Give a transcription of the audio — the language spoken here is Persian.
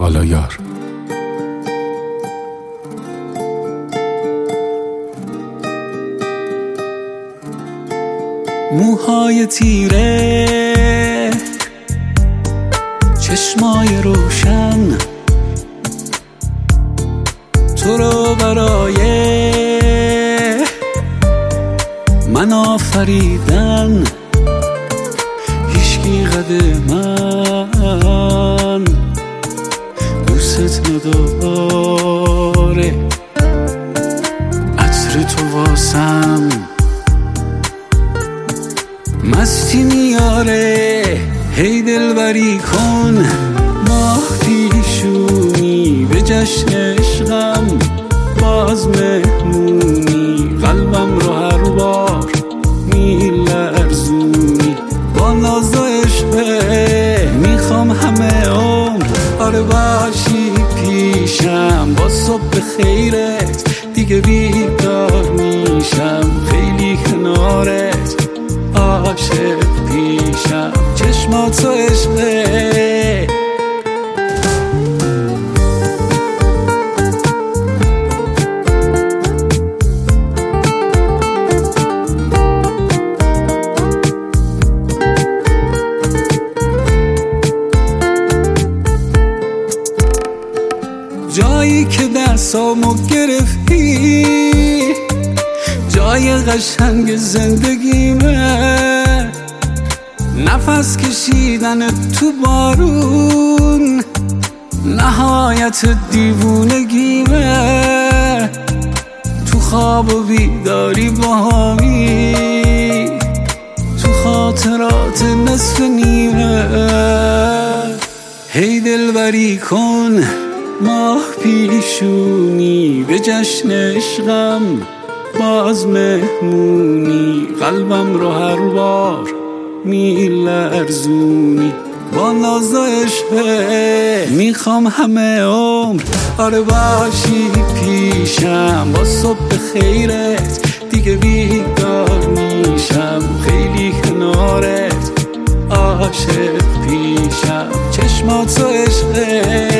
والا یار. موهای تیره، چشمای روشن، تو رو برای من آفریدن. هیچکی قد من دوست نداره، عطر تو واسم مستی میاره. هی دلبری کن ماه پیشونی، به جشن عشقم باز مهمونی. قلبم رو هر بار میلرزونی، با ناز و عشقه میخوام همه عمر آره باشی پیشم. با صبح خیرت دیگه بیدار میشم، خیلی کنارت عاشق پیشم. چشمات و عشقه جایی که دستامو گرفتی، جای قشنگ زندگیمه. نفس کشیدن تو بارون نهایت دیوونگیمه. تو خواب و بیداری باهامی، تو خاطرات نصف نیمه. هی دلبری کن ماه پیشونی، به جشن عشقم باز مهمونی. قلبم رو هر بار میلرزونی، با ناز و عشقه میخوام همه عمر آره باشی پیشم. با صبح خیرت دیگه بیدار میشم، خیلی کنارت عاشق پیشم. چشمات و عشقه